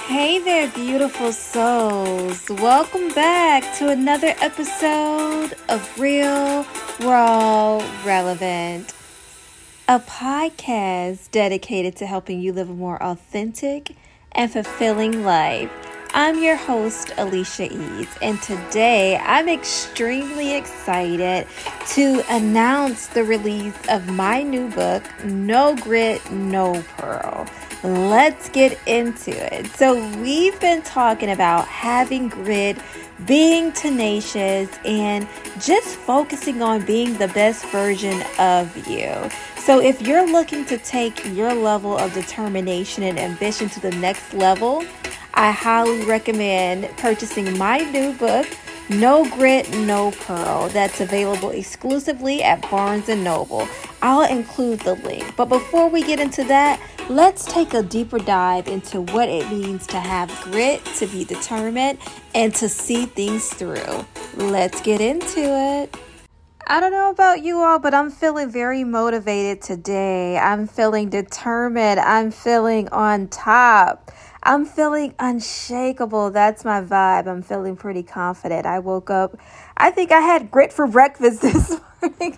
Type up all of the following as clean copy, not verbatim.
Hey there, beautiful souls. Welcome back to another episode of Real, Raw, Relevant, a podcast dedicated to helping you live a more authentic and fulfilling life. I'm your host, Alicia Eads, and today I'm extremely excited to announce the release of my new book, No Grit, No Pearl. Let's get into it. So we've been talking about having grit, being tenacious, and just focusing on being the best version of you. So if you're looking to take your level of determination and ambition to the next level, I highly recommend purchasing my new book, No Grit, No Pearl, that's available exclusively at Barnes & Noble. I'll include the link. But before we get into that, let's take a deeper dive into what it means to have grit, to be determined, and to see things through. Let's get into it. I don't know about you all, but I'm feeling very motivated today. I'm feeling determined. I'm feeling on top. I'm feeling unshakable. That's my vibe. I'm feeling pretty confident. I woke up. I think I had grit for breakfast this morning.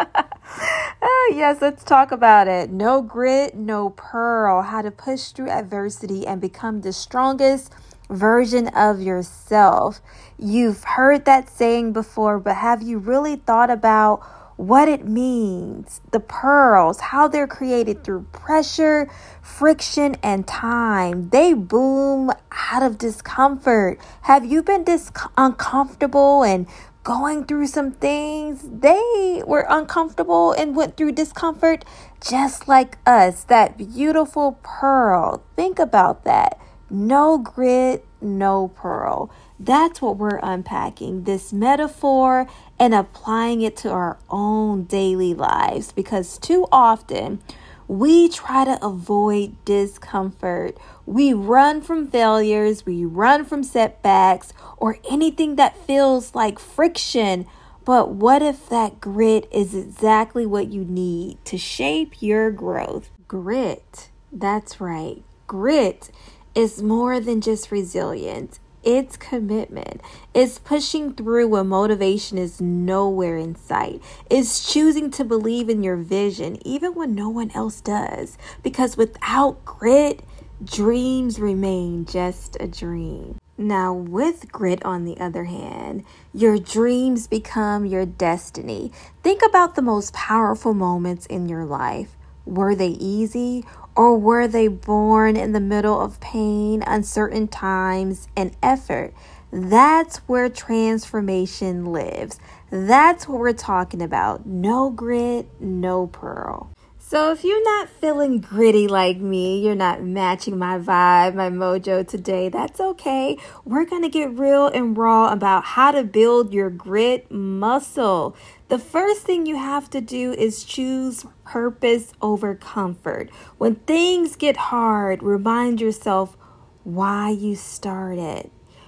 Yes, let's talk about it. No grit, no pearl. How to push through adversity and become the strongest version of yourself. You've heard that saying before, but have you really thought about what it means? The pearls, how they're created through pressure, friction, and time. They bloom out of discomfort. Have you been uncomfortable and going through some things? They were uncomfortable and went through discomfort just like us. That beautiful pearl. Think about that. No grit, no pearl. That's what we're unpacking, this metaphor, and applying it to our own daily lives, because too often we try to avoid discomfort. We run from failures, we run from setbacks, or anything that feels like friction. But what if that grit is exactly what you need to shape your growth? Grit, that's right. Grit is more than just resilience. It's commitment. It's pushing through when motivation is nowhere in sight. It's choosing to believe in your vision even when no one else does. Because without grit, dreams remain just a dream. Now, with grit, on the other hand, your dreams become your destiny. Think about the most powerful moments in your life. Were they easy, or were they born in the middle of pain, uncertain times, and effort? That's where transformation lives. That's what we're talking about. No grit, no pearl. So if you're not feeling gritty like me, you're not matching my vibe, my mojo today, that's okay. We're going to get real and raw about how to build your grit muscle. The first thing you have to do is choose purpose over comfort. When things get hard, remind yourself why you started.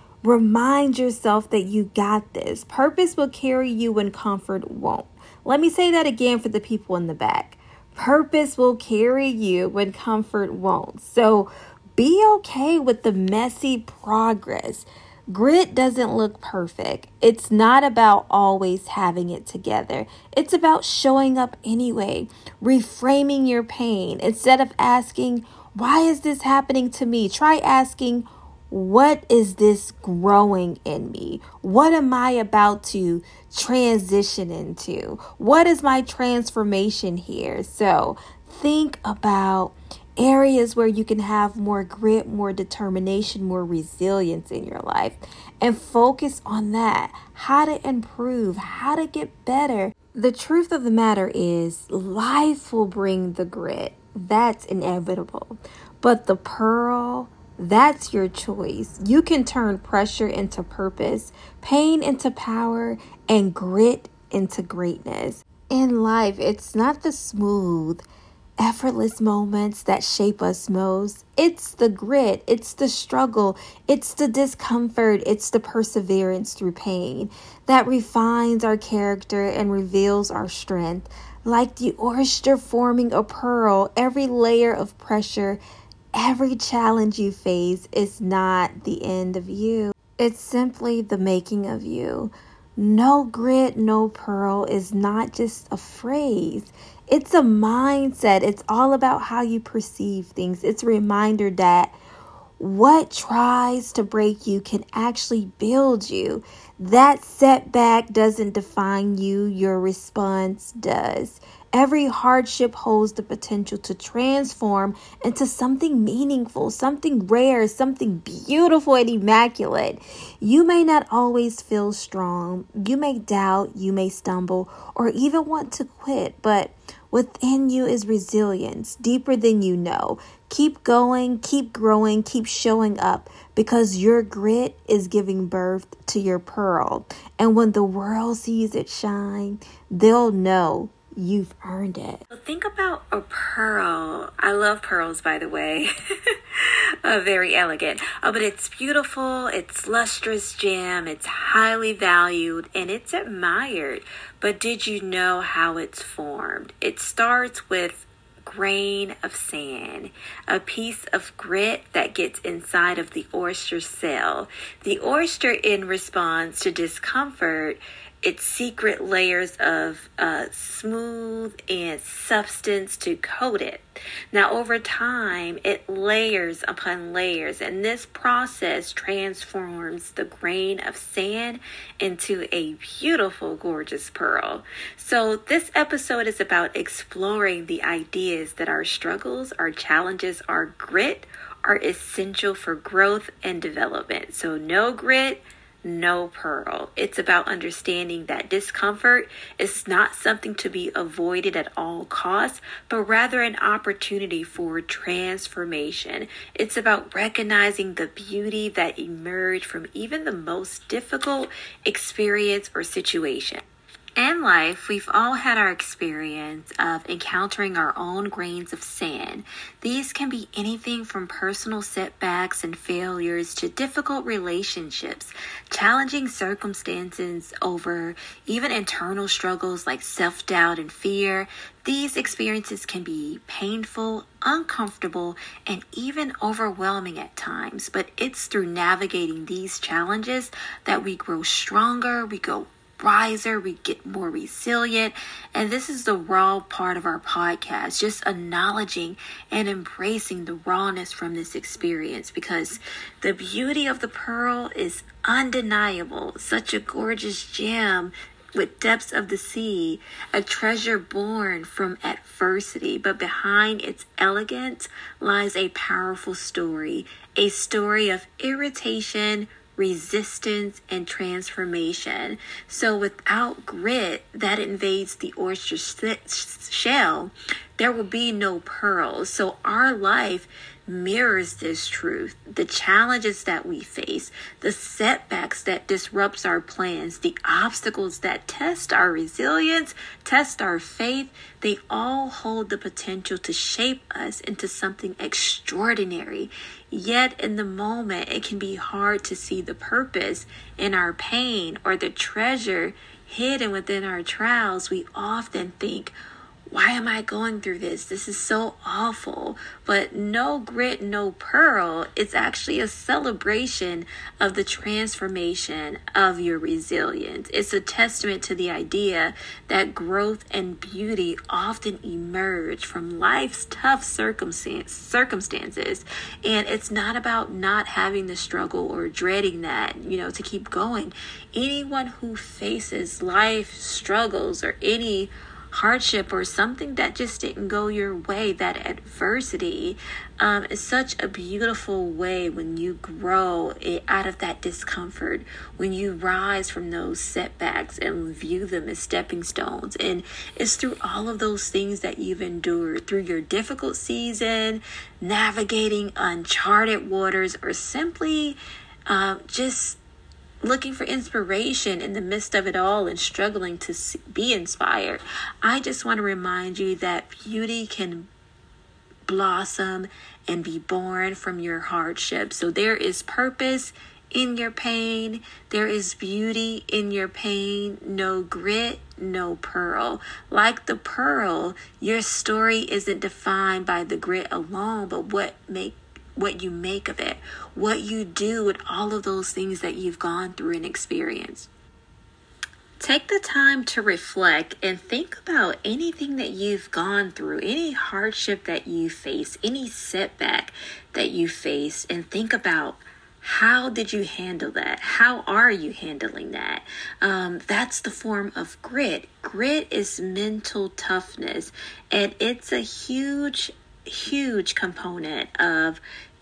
Remind yourself that you got this. Purpose will carry you when comfort won't. Let me say that again for the people in the back. Purpose will carry you when comfort won't. So be okay with the messy progress. Grit doesn't look perfect. It's not about always having it together. It's about showing up anyway, reframing your pain. Instead of asking, why is this happening to me? Try asking, what is this growing in me? What am I about to transition into? What is my transformation here? So think about areas where you can have more grit, more determination, more resilience in your life, and focus on that. How to improve, how to get better. The truth of the matter is, life will bring the grit. That's inevitable. But the pearl, that's your choice. You can turn pressure into purpose, pain into power, and grit into greatness. In life, it's not the smooth, effortless moments that shape us most. It's the grit, it's the struggle, it's the discomfort, it's the perseverance through pain that refines our character and reveals our strength. Like the oyster forming a pearl, every layer of pressure every challenge you face is not the end of you. It's simply the making of you. No grit, no pearl is not just a phrase. It's a mindset. It's all about how you perceive things. It's a reminder that what tries to break you can actually build you. That setback doesn't define you, your response does. Every hardship holds the potential to transform into something meaningful, something rare, something beautiful and immaculate. You may not always feel strong. You may doubt, you may stumble, or even want to quit, but within you is resilience, deeper than you know. Keep going, keep growing, keep showing up, because your grit is giving birth to your pearl. And when the world sees it shine, they'll know you've earned it. Think about a pearl. I love pearls, by the way. Very elegant. But it's beautiful. It's lustrous gem. It's highly valued and it's admired. But did you know how it's formed? It starts with grain of sand, a piece of grit that gets inside of the oyster cell. The oyster, in response to discomfort, its secret layers of smooth and substance to coat it. Now, over time, it layers upon layers, and this process transforms the grain of sand into a beautiful, gorgeous pearl. So this episode is about exploring the ideas that our struggles, our challenges, our grit are essential for growth and development. So no grit, no pearl. It's about understanding that discomfort is not something to be avoided at all costs, but rather an opportunity for transformation. It's about recognizing the beauty that emerged from even the most difficult experience or situation. In life, we've all had our experience of encountering our own grains of sand. These can be anything from personal setbacks and failures to difficult relationships, challenging circumstances over even internal struggles like self-doubt and fear. These experiences can be painful, uncomfortable, and even overwhelming at times. But it's through navigating these challenges that we grow stronger, we go wiser, we get more resilient. And this is the raw part of our podcast, just acknowledging and embracing the rawness from this experience, because the beauty of the pearl is undeniable. Such a gorgeous gem with depths of the sea, a treasure born from adversity, but behind its elegance lies a powerful story, a story of irritation, resistance, and transformation. So without grit that invades the oyster shell, there will be no pearls. So our life mirrors this truth. The challenges that we face, the setbacks that disrupts our plans, the obstacles that test our resilience, test our faith, they all hold the potential to shape us into something extraordinary. Yet in the moment, it can be hard to see the purpose in our pain or the treasure hidden within our trials. We often think, why am I going through this? This is so awful. But no grit, no pearl. It's actually a celebration of the transformation of your resilience. It's a testament to the idea that growth and beauty often emerge from life's tough circumstances. And it's not about not having the struggle or dreading that, to keep going. Anyone who faces life struggles or any hardship or something that just didn't go your way, that adversity is such a beautiful way when you grow out of that discomfort, when you rise from those setbacks and view them as stepping stones. And it's through all of those things that you've endured, through your difficult season, navigating uncharted waters, or simply just looking for inspiration in the midst of it all and struggling to be inspired. I just want to remind you that beauty can blossom and be born from your hardship. So there is purpose in your pain. There is beauty in your pain. No grit, no pearl. Like the pearl, your story isn't defined by the grit alone, but what what you make of it, what you do with all of those things that you've gone through and experienced. Take the time to reflect and think about anything that you've gone through, any hardship that you face, any setback that you face, and think about, how did you handle that? How are you handling that? That's the form of grit. Grit is mental toughness, and it's a huge component of,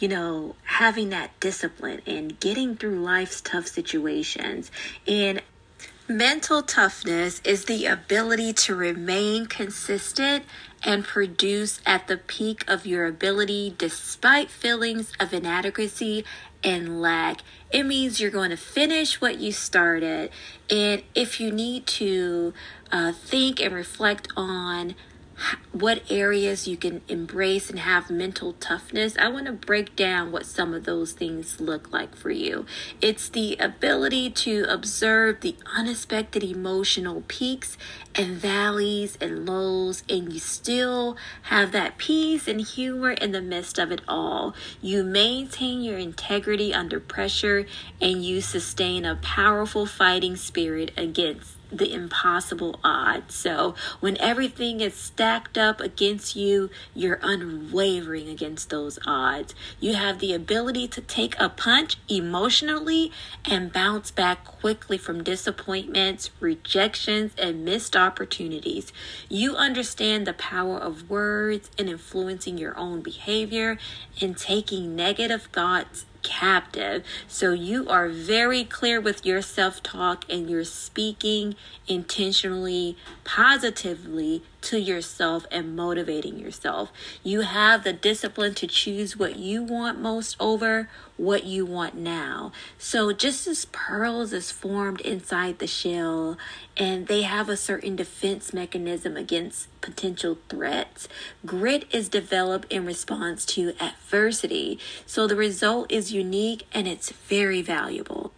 having that discipline and getting through life's tough situations. And mental toughness is the ability to remain consistent and produce at the peak of your ability despite feelings of inadequacy and lack. It means you're going to finish what you started. And if you need to think and reflect on what areas you can embrace and have mental toughness, I want to break down what some of those things look like for you. It's the ability to observe the unexpected emotional peaks and valleys and lows, and you still have that peace and humor in the midst of it all. You maintain your integrity under pressure, and you sustain a powerful fighting spirit against the impossible odds. So when everything is stacked up against you, you're unwavering against those odds. You have the ability to take a punch emotionally and bounce back quickly from disappointments, rejections, and missed opportunities. You understand the power of words in influencing your own behavior and taking negative thoughts captive. So you are very clear with your self-talk, and you're speaking intentionally, positively to yourself and motivating yourself. You have the discipline to choose what you want most over what you want now. So just as pearls is formed inside the shell, and they have a certain defense mechanism against potential threats, grit is developed in response to adversity. So the result is unique, and it's very valuable.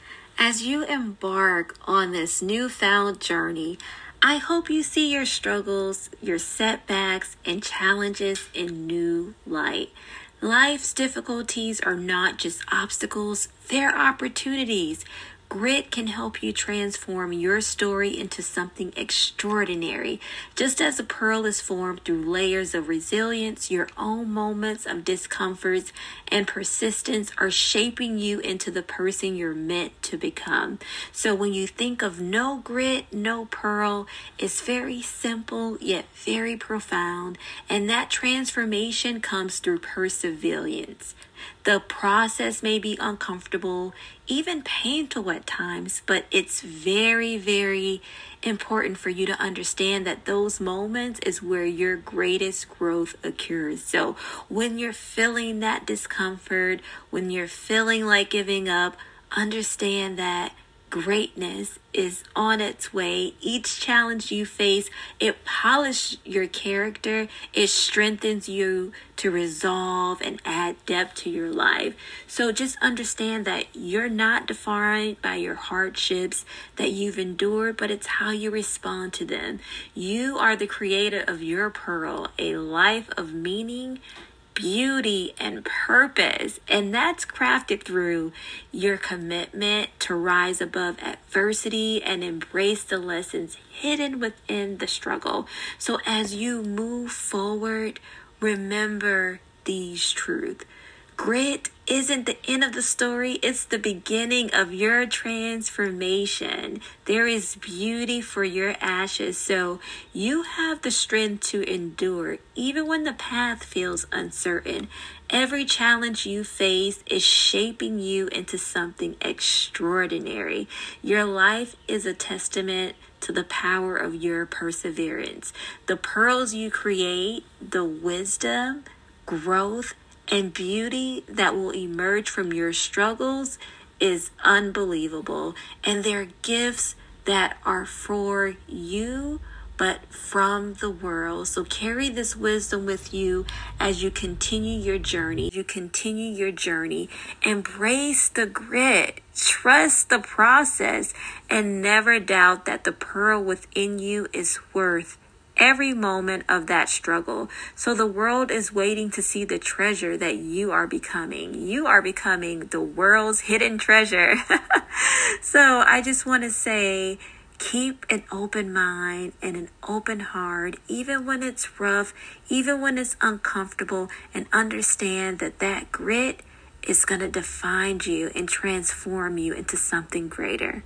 As you embark on this newfound journey, I hope you see your struggles, your setbacks, and challenges in new light. Life's difficulties are not just obstacles, they're opportunities. Grit can help you transform your story into something extraordinary. Just as a pearl is formed through layers of resilience, your own moments of discomforts and persistence are shaping you into the person you're meant to become. So when you think of no grit, no pearl, it's very simple yet very profound, and that transformation comes through perseverance. The process may be uncomfortable, even painful at times, but it's very, very important for you to understand that those moments is where your greatest growth occurs. So when you're feeling that discomfort, when you're feeling like giving up, understand that greatness is on its way. Each challenge you face, it polishes your character. It strengthens you to resolve and add depth to your life. So just understand that you're not defined by your hardships that you've endured, but it's how you respond to them. You are the creator of your pearl, a life of meaning, beauty, and purpose, and that's crafted through your commitment to rise above adversity and embrace the lessons hidden within the struggle. So as you move forward, remember these truths. Grit isn't the end of the story, it's the beginning of your transformation. There is beauty for your ashes, so you have the strength to endure even when the path feels uncertain. Every challenge you face is shaping you into something extraordinary. Your life is a testament to the power of your perseverance. The pearls you create, the wisdom, growth, and beauty that will emerge from your struggles is unbelievable. And they're gifts that are for you, but from the world. So carry this wisdom with you as you continue your journey. Embrace the grit. Trust the process, and never doubt that the pearl within you is worth every moment of that struggle. So the world is waiting to see the treasure that you are becoming. You are becoming the world's hidden treasure. So I just want to say, keep an open mind and an open heart, even when it's rough, even when it's uncomfortable, and understand that that grit is going to define you and transform you into something greater.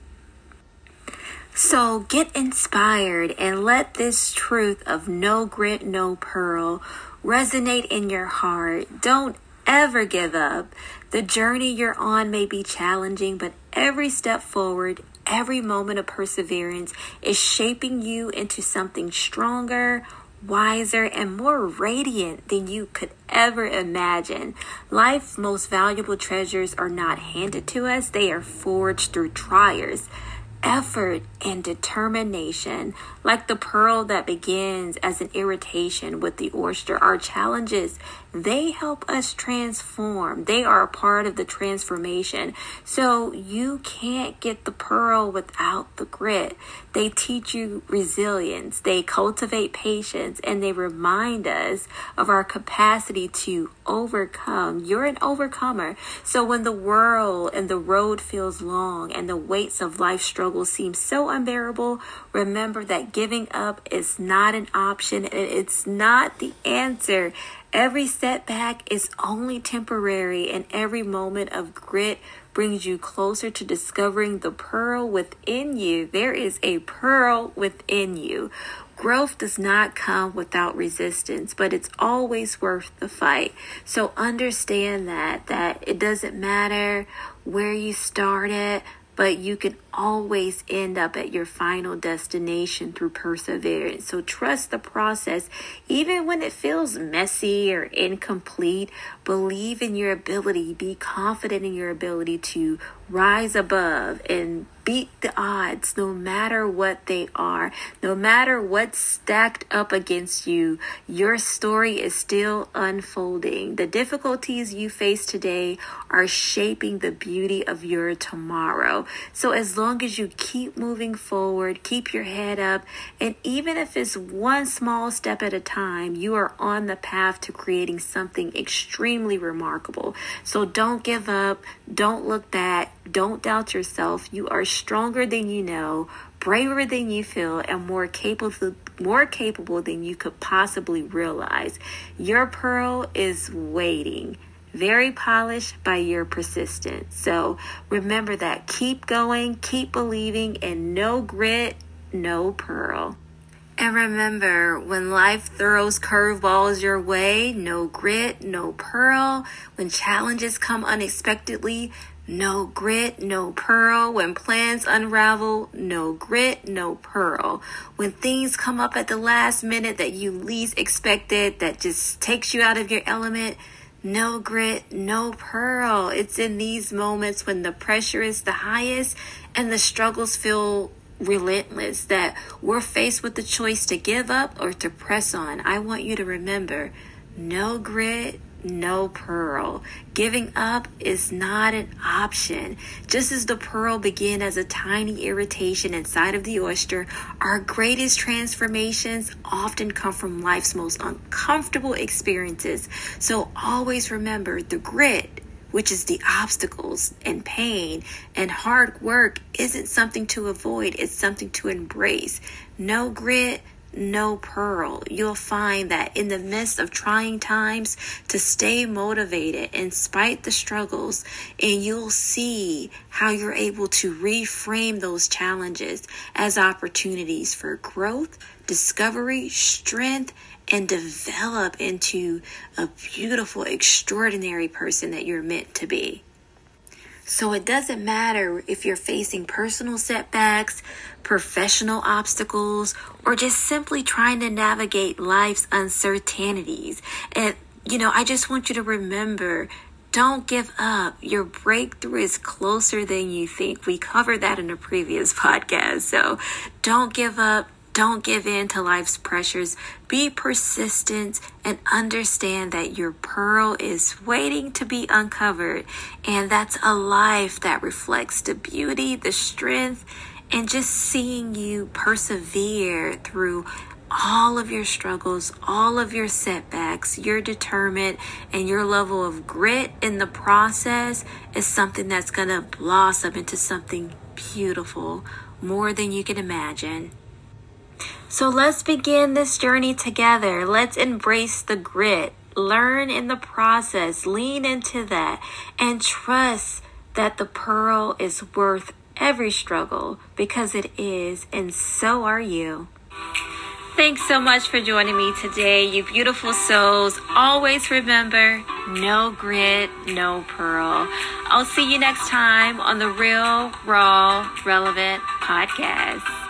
So get inspired and let this truth of no grit, no pearl resonate in your heart. Don't ever give up. The journey you're on may be challenging, but every step forward, every moment of perseverance is shaping you into something stronger, wiser, and more radiant than you could ever imagine. Life's most valuable treasures are not handed to us. They are forged through trials, effort, and determination. Like the pearl that begins as an irritation with the oyster, our challenges, they help us transform. They are a part of the transformation. So you can't get the pearl without the grit. They teach you resilience. They cultivate patience, and they remind us of our capacity to overcome. You're an overcomer. So when the world and the road feels long and the weights of life struggles seem so unbearable, remember that giving up is not an option, and it's not the answer. Every setback is only temporary, and every moment of grit brings you closer to discovering the pearl within you. There is a pearl within you. Growth does not come without resistance, but it's always worth the fight. So understand that it doesn't matter where you started, but you can always end up at your final destination through perseverance. So trust the process. Even when it feels messy or incomplete, believe in your ability. Be confident in your ability to rise above and beat the odds, no matter what they are. No matter what's stacked up against you, your story is still unfolding. The difficulties you face today are shaping the beauty of your tomorrow. So as long as you keep moving forward, keep your head up, and even if it's one small step at a time, you are on the path to creating something extremely remarkable. So don't give up. Don't look back. Don't doubt yourself. You are stronger than you know, braver than you feel, and more capable than you could possibly realize. Your pearl is waiting, very polished by your persistence. So remember that. Keep going, keep believing, and no grit, no pearl. And remember, when life throws curveballs your way, no grit, no pearl. When challenges come unexpectedly, no grit, no pearl. When plans unravel, no grit, no pearl. When things come up at the last minute that you least expected, that just takes you out of your element, no grit, no pearl. It's in these moments when the pressure is the highest and the struggles feel relentless that we're faced with the choice to give up or to press on. I want you to remember, no grit, no pearl. Giving up is not an option. Just as the pearl began as a tiny irritation inside of the oyster, our greatest transformations often come from life's most uncomfortable experiences. So always remember, the grit, which is the obstacles and pain and hard work, isn't something to avoid. It's something to embrace. No grit, no pearl. You'll find that in the midst of trying times, to stay motivated in spite the struggles, and you'll see how you're able to reframe those challenges as opportunities for growth, discovery, strength, and develop into a beautiful, extraordinary person that you're meant to be. So it doesn't matter if you're facing personal setbacks, professional obstacles, or just simply trying to navigate life's uncertainties. And, I just want you to remember, don't give up. Your breakthrough is closer than you think. We covered that in a previous podcast. So don't give up. Don't give in to life's pressures. Be persistent and understand that your pearl is waiting to be uncovered. And that's a life that reflects the beauty, the strength, and just seeing you persevere through all of your struggles, all of your setbacks, you're determined, and your level of grit in the process is something that's going to blossom into something beautiful, more than you can imagine. So let's begin this journey together. Let's embrace the grit, learn in the process, lean into that, and trust that the pearl is worth every struggle, because it is, and so are you. Thanks so much for joining me today, you beautiful souls. Always remember, no grit, no pearl. I'll see you next time on the Real, Raw, Relevant podcast.